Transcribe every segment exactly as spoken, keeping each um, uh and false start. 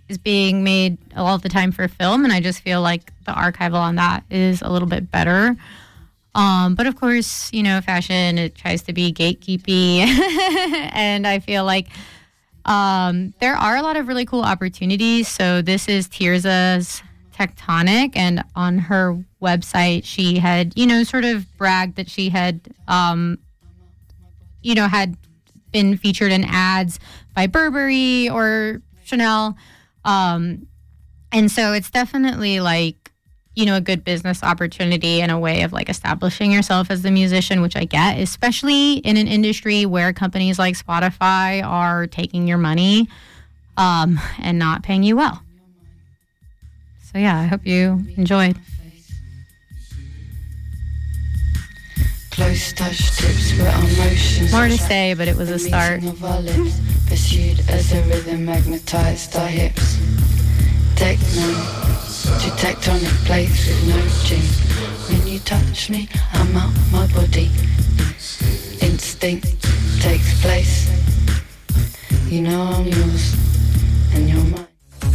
is being made all the time for film, and I just feel like the archival on that is a little bit better. Um, but of course, you know, fashion, it tries to be gatekeepy, and I feel like um, there are a lot of really cool opportunities. So this is Tirza's Tectonic, and on her website, she had, you know, sort of bragged that she had, um, you know, had been featured in ads by Burberry or Chanel. Um, and so it's definitely like, you know, a good business opportunity and a way of like establishing yourself as a musician, which I get, especially in an industry where companies like Spotify are taking your money um, and not paying you well. So yeah, I hope you enjoyed. Close touch tips where our motions more to say, but it was a start. Of our lips, pursued as a rhythm magnetized our hips. Techno to tectonic plates with no jeans. When you touch me, I'm out my body. Instinct takes place. You know I'm yours and you're mine.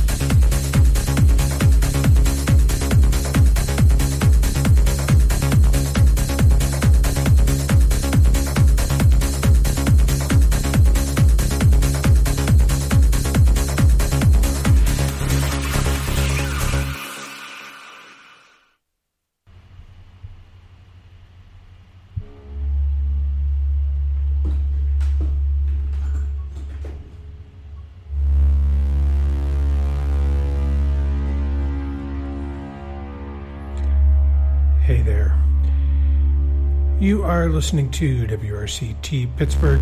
Hey there. You are listening to W R C T Pittsburgh,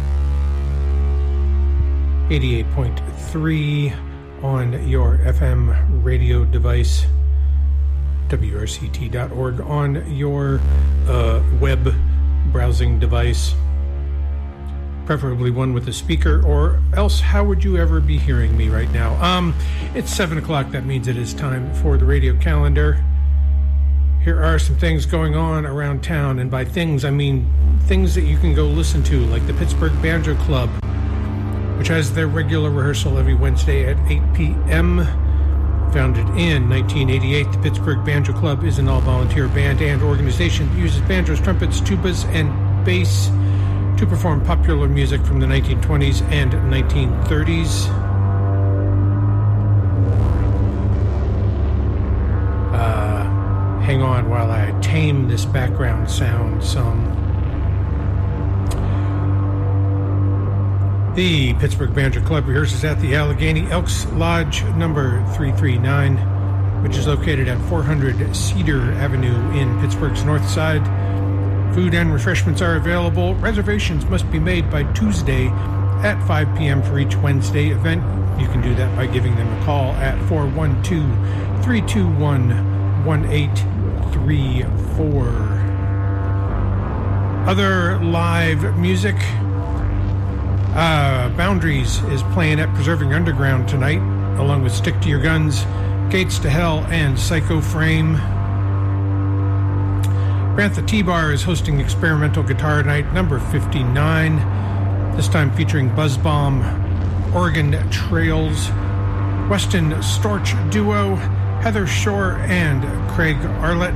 eighty-eight point three on your F M radio device, W R C T dot org on your uh, web browsing device, preferably one with a speaker, or else how would you ever be hearing me right now? Um, it's seven o'clock. That means it is time for the radio calendar. Here are some things going on around town, and by things I mean things that you can go listen to, like the Pittsburgh Banjo Club, which has their regular rehearsal every Wednesday at eight p.m. Founded in nineteen eighty-eight, the Pittsburgh Banjo Club is an all-volunteer band and organization that uses banjos, trumpets, tubas, and bass to perform popular music from the nineteen twenties and nineteen thirties. Hang on while I tame this background sound some. The Pittsburgh Banjo Club rehearses at the Allegheny Elks Lodge number three three nine, which is located at four hundred Cedar Avenue in Pittsburgh's north side. Food and refreshments are available. Reservations must be made by Tuesday at five p.m. for each Wednesday event. You can do that by giving them a call at four one two, three two one, one eight three four. Other live music. Uh, Boundaries is playing at Preserving Underground tonight, along with Stick to Your Guns, Gates to Hell, and Psycho Frame. Bantha T-Bar is hosting Experimental Guitar Night number fifty-nine, this time featuring Buzzbomb, Oregon Trails, Weston Storch Duo, Heather Shore, and Craig Arlett.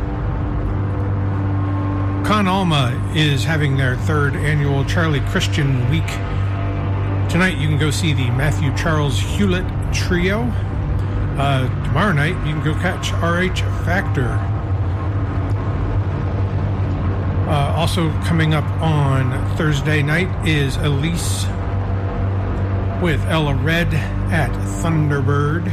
Con Alma is having their third annual Charlie Christian Week. Tonight you can go see the Matthew Charles Hewlett Trio. Uh, tomorrow night you can go catch R H Factor. Uh, also coming up on Thursday night is Elise with Ella Red at Thunderbird.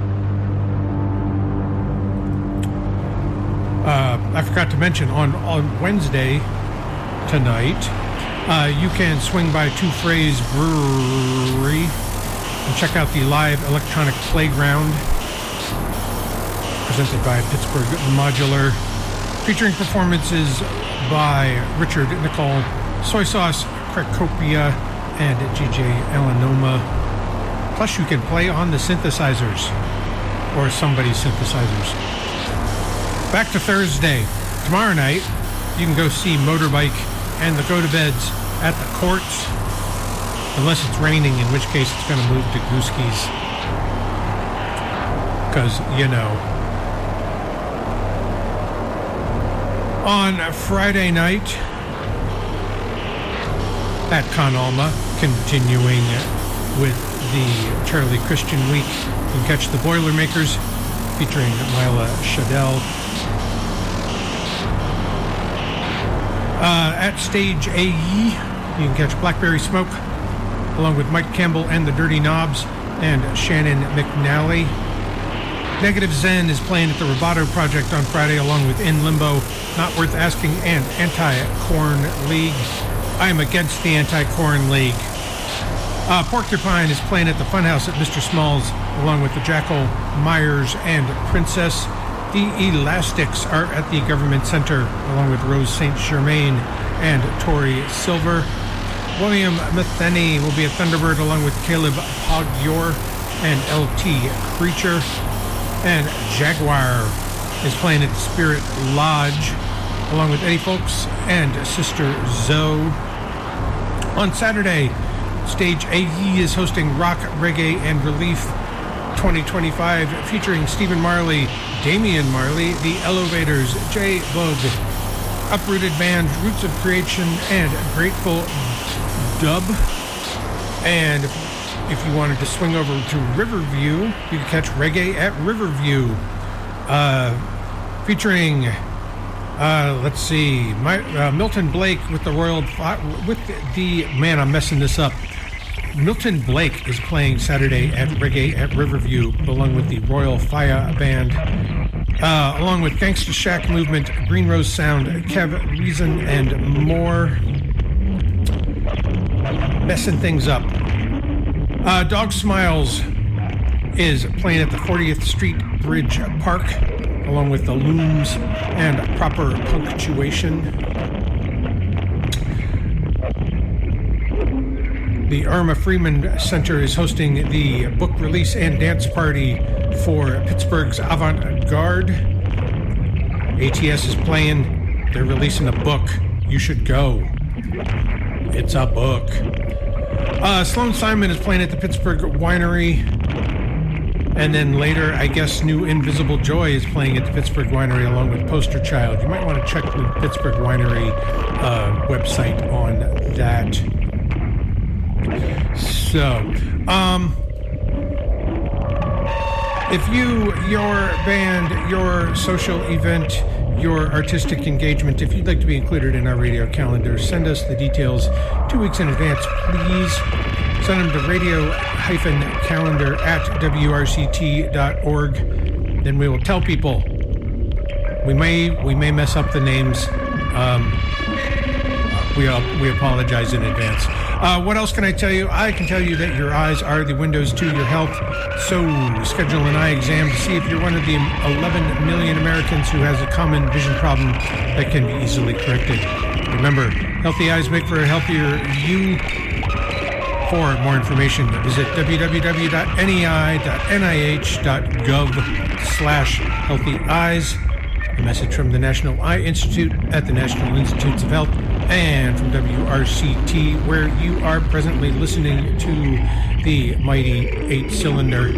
Uh, I forgot to mention, on, on Wednesday tonight, uh, you can swing by Two Phrase Brewery and check out the live electronic playground presented by Pittsburgh Modular, featuring performances by Richard Nicole, Soy Sauce, Cracopia, and G J Elanoma. Plus, you can play on the synthesizers, or somebody's synthesizers. Back to Thursday. Tomorrow night, you can go see Motorbike and the Go-To-Beds at the Courts, unless it's raining, in which case it's going to move to Gooski's. because, you know. On Friday night at Con Alma, continuing with the Charlie Christian Week, you can catch the Boilermakers featuring Mila Shadell. Uh, at Stage A E, you can catch Blackberry Smoke along with Mike Campbell and the Dirty Knobs and Shannon McNally. Negative Zen is playing at the Roboto Project on Friday along with In Limbo, Not Worth Asking, and Anti-Corn League. I am against the Anti-Corn League. Uh, Porcupine is playing at the Funhouse at Mister Smalls along with the Jackal, Myers, and Princess. The Elastics are at the Government Center, along with Rose Saint Germain and Tori Silver. William Metheny will be at Thunderbird, along with Caleb Pogyor and L T Creature. And Jaguar is playing at the Spirit Lodge, along with Eddie Folks and Sister Zoe. On Saturday, Stage A E is hosting Rock, Reggae, and Relief twenty twenty-five, featuring Stephen Marley, Damian Marley, The Elevators, Jay Bug, Uprooted Band, Roots of Creation, and Grateful Dub. And if you wanted to swing over to Riverview, you can catch Reggae at Riverview, uh, featuring, uh, let's see, my, uh, Milton Blake with the Royal, with the, man, I'm messing this up. Milton Blake is playing Saturday at Reggae at Riverview, along with the Royal Fire Band, uh, along with Gangsta Shack Movement, Green Rose Sound, Kev Reason, and more. Messing things up. Uh, Dog Smiles is playing at the fortieth Street Bridge Park, along with the Looms and Proper Punctuation. The Irma Freeman Center is hosting the book release and dance party for Pittsburgh's Avant-Garde. A T S is playing. They're releasing a book. You should go. It's a book. Uh, Sloan Simon is playing at the Pittsburgh Winery. And then later, I guess, New Invisible Joy is playing at the Pittsburgh Winery along with Poster Child. You might want to check the Pittsburgh Winery uh, website on that. So, um, if you, your band, your social event, your artistic engagement, if you'd like to be included in our radio calendar, send us the details two weeks in advance, please. Send them to radio-calendar at W R C T dot org. Then we will tell people. We may we may mess up the names. Um, we uh, we apologize in advance. Uh, what else can I tell you? I can tell you that your eyes are the windows to your health. So schedule an eye exam to see if you're one of the eleven million Americans who has a common vision problem that can be easily corrected. Remember, healthy eyes make for a healthier you. For more information, visit w w w dot n e i dot n i h dot gov slash healthy eyes. A message from the National Eye Institute at the National Institutes of Health and from W R C T, where you are presently listening to the mighty eight-cylinder.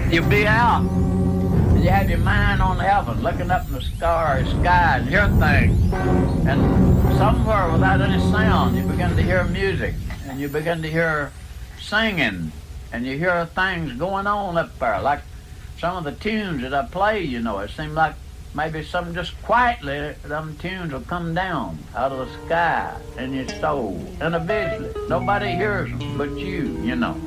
you be out, and you have your mind on heaven, looking up in the stars, sky, and hear things. And somewhere without any sound, you begin to hear music, and you begin to hear singing, and you hear things going on up there, like some of the tunes that I play, you know. It seems like maybe something just quietly, them tunes will come down out of the sky in your soul, individually. Nobody hears them but you, you know.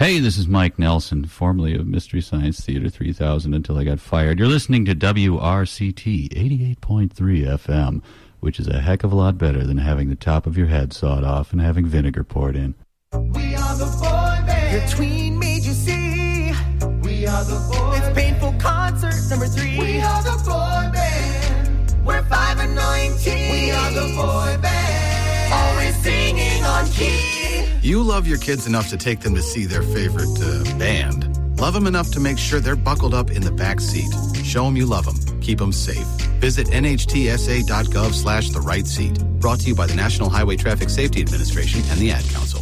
Hey, this is Mike Nelson, formerly of Mystery Science Theater three thousand until I got fired. You're listening to W R C T eighty-eight point three F M, which is a heck of a lot better than having the top of your head sawed off and having vinegar poured in. We are the boy band. Your tween made you see. We are the boy band. It's Painful Concert number three. We are the boy band. We're five and nineteen. We are the boy band. Always singing on key. You love your kids enough to take them to see their favorite uh, band. Love them enough to make sure they're buckled up in the back seat. Show them you love them. Keep them safe. Visit N H T S A dot gov slash the right seat. Brought to you by the National Highway Traffic Safety Administration and the Ad Council.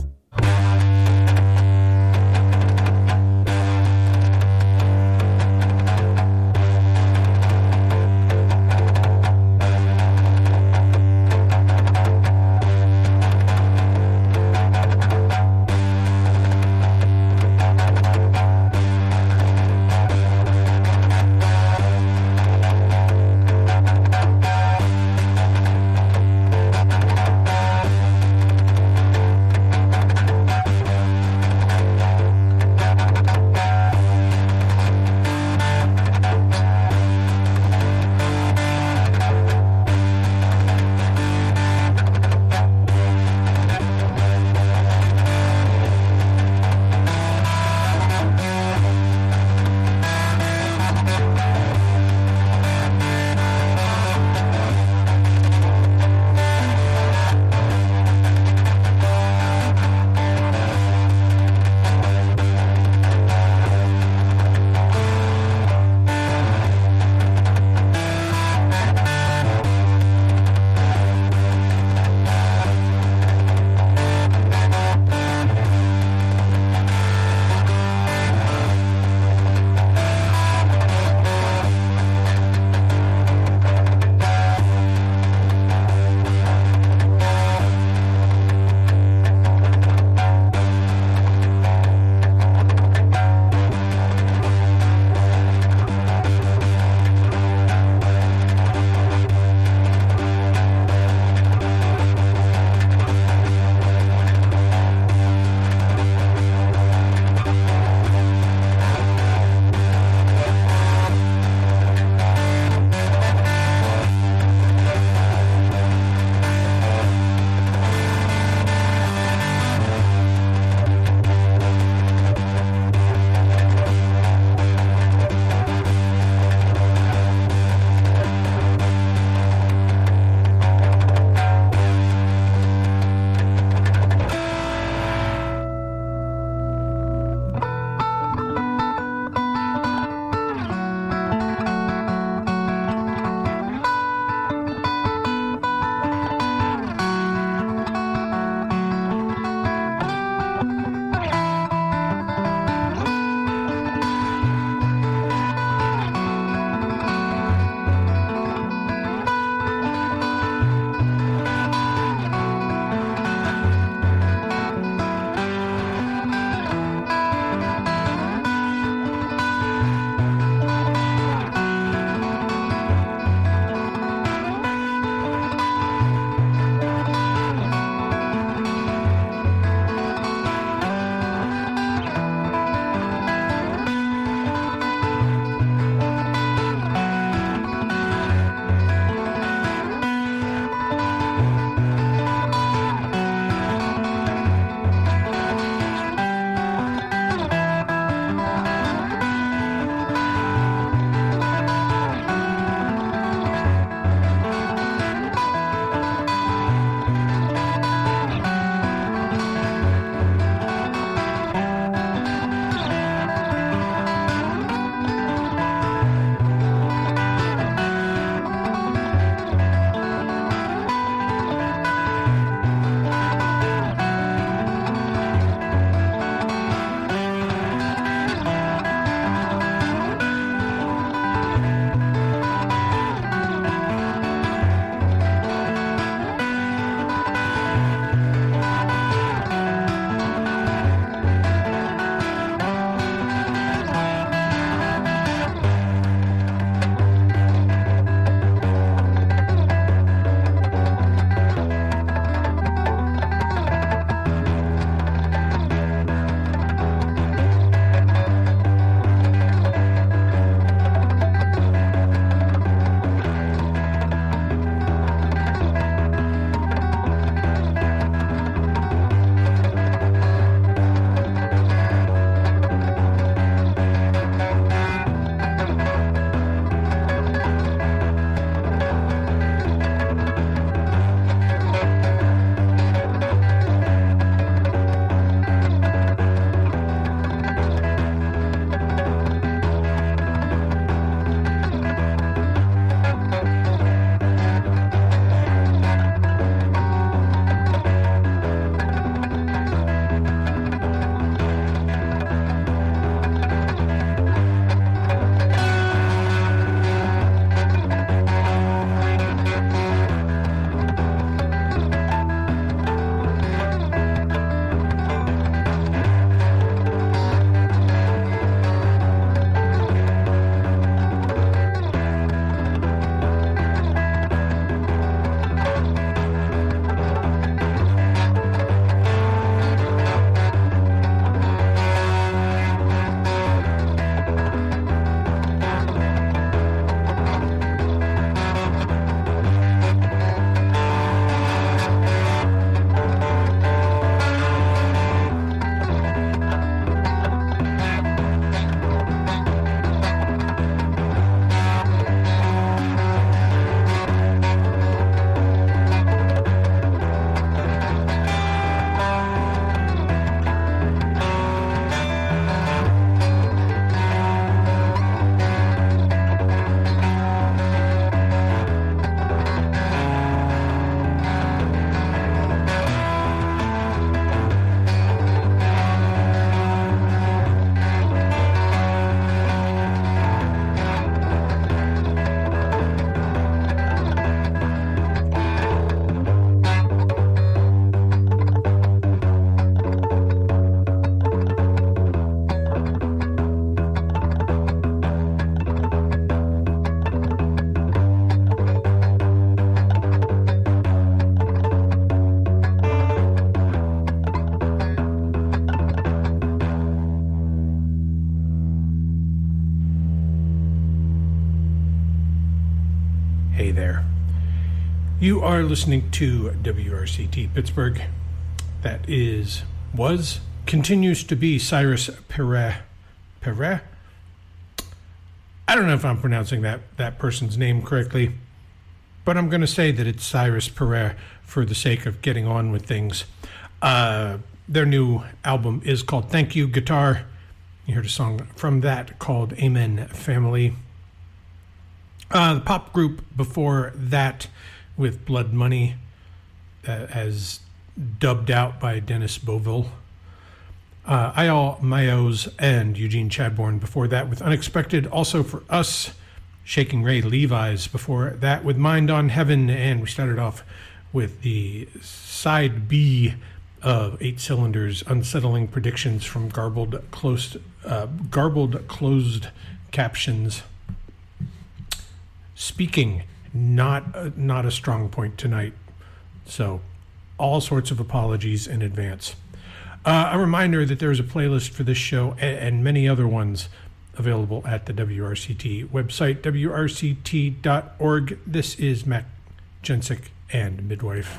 You are listening to W R C T Pittsburgh. That is, was, continues to be Cyrus Perret. Perret? I don't know if I'm pronouncing that, that person's name correctly, but I'm going to say that it's Cyrus Perret for the sake of getting on with things. Uh, their new album is called Thank You Guitar. You heard a song from that called Amen Family. Uh, the pop group before that, with Blood Money, uh, as dubbed out by Dennis Boville. Uh, Ayal Mayos and Eugene Chadbourne before that with Unexpected. Also for us, Shaking Ray Levi's before that with Mind on Heaven. And we started off with the side B of Eight Cylinders, Unsettling Predictions from Garbled Closed, uh, Garbled Closed Captions. Speaking, not uh, not a strong point tonight, so all sorts of apologies in advance. Uh, a reminder that there is a playlist for this show and, and many other ones available at the W R C T website, W R C T dot org. This is Matt Jensick and Midwife.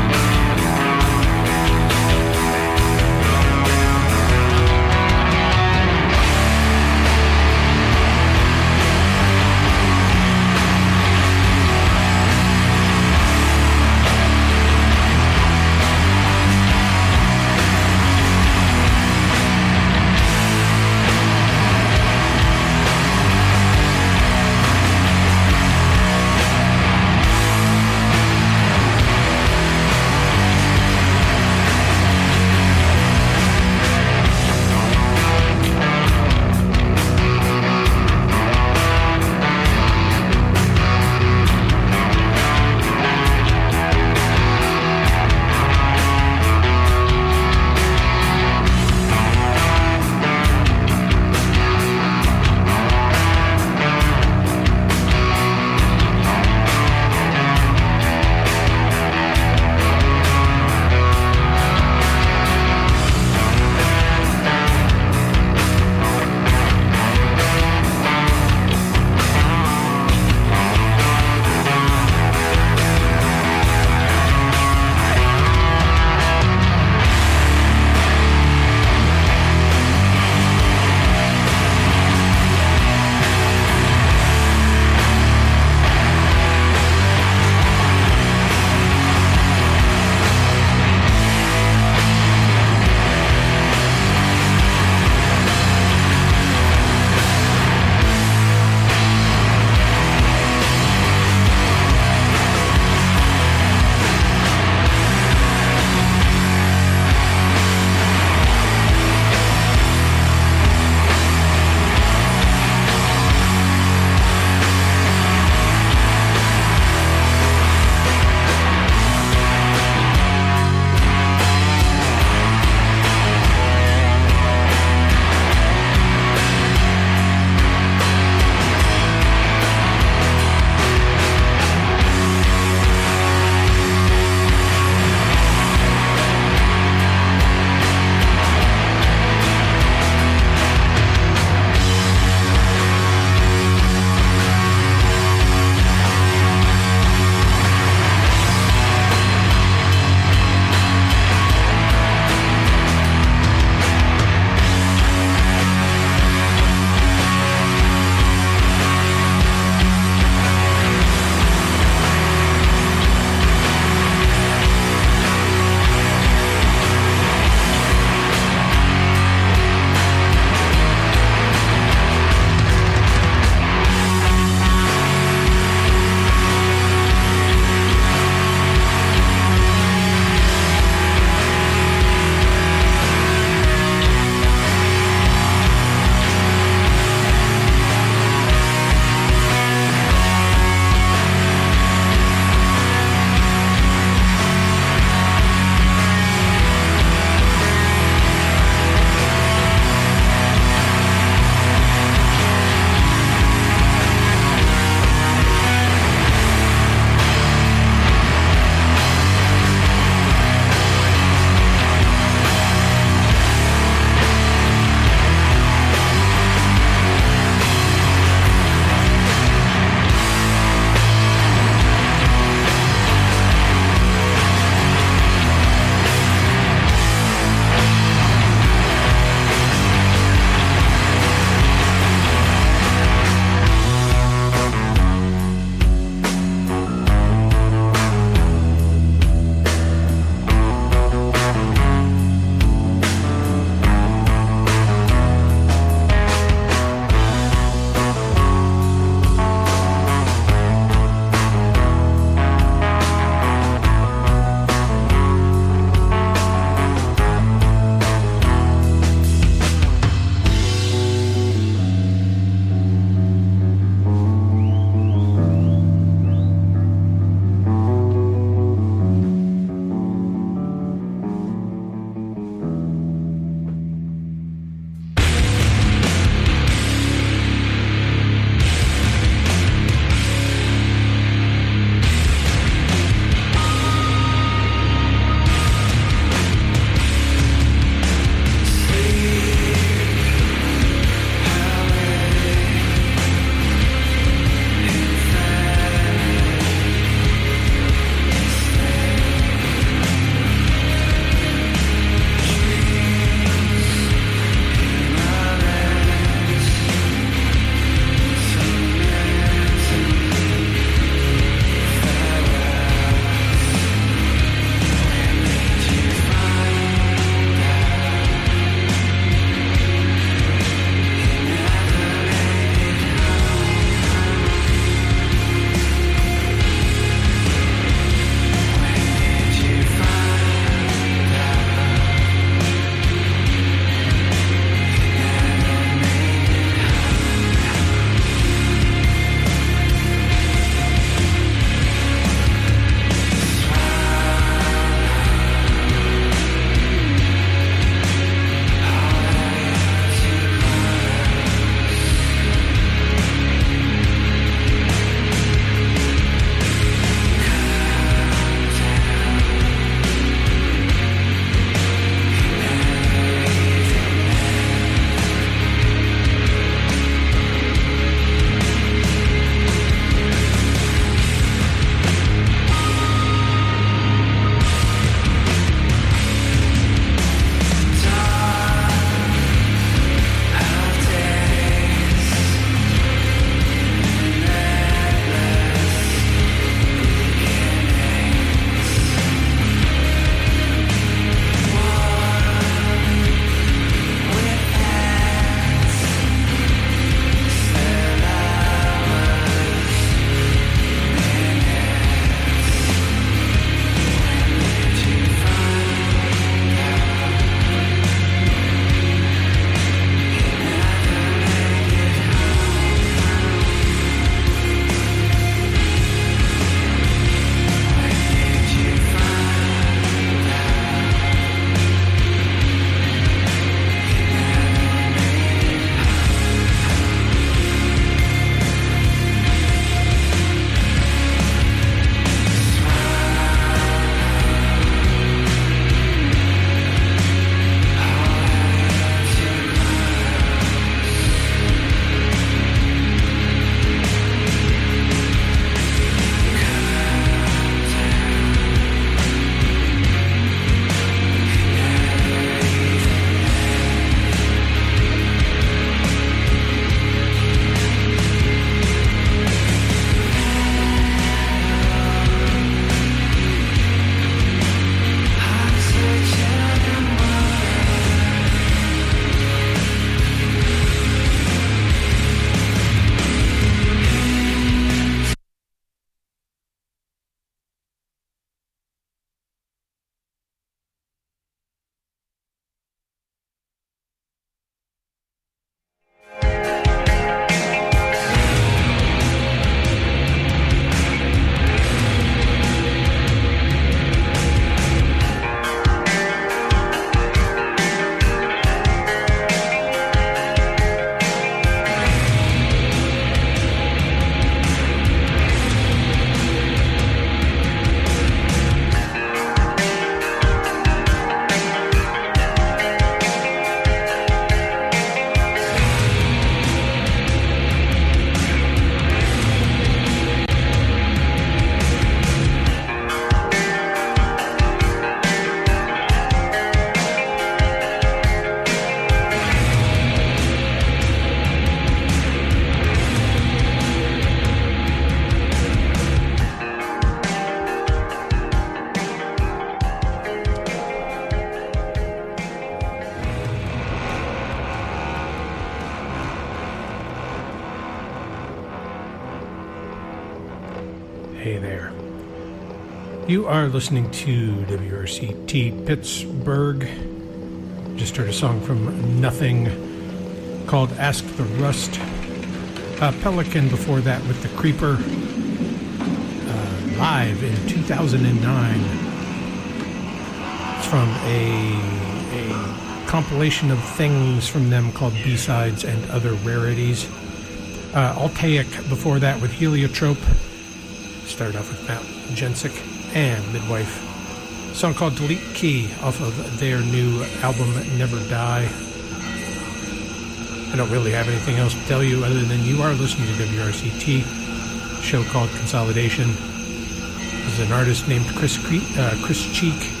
You are listening to W R C T Pittsburgh. Just heard a song from Nothing called Ask the Rust. Uh, Pelican before that with The Creeper. Uh, live in two thousand nine. It's from a, a compilation of things from them called B-Sides and Other Rarities. Uh, Altaic before that with Heliotrope. Started off with Matt Jensic and Midwife. A song called Delete Key off of their new album Never Die. I don't really have anything else to tell you other than you are listening to W R C T, a show called Consolidation. There's an artist named Chris Cre- uh, Chris Cheek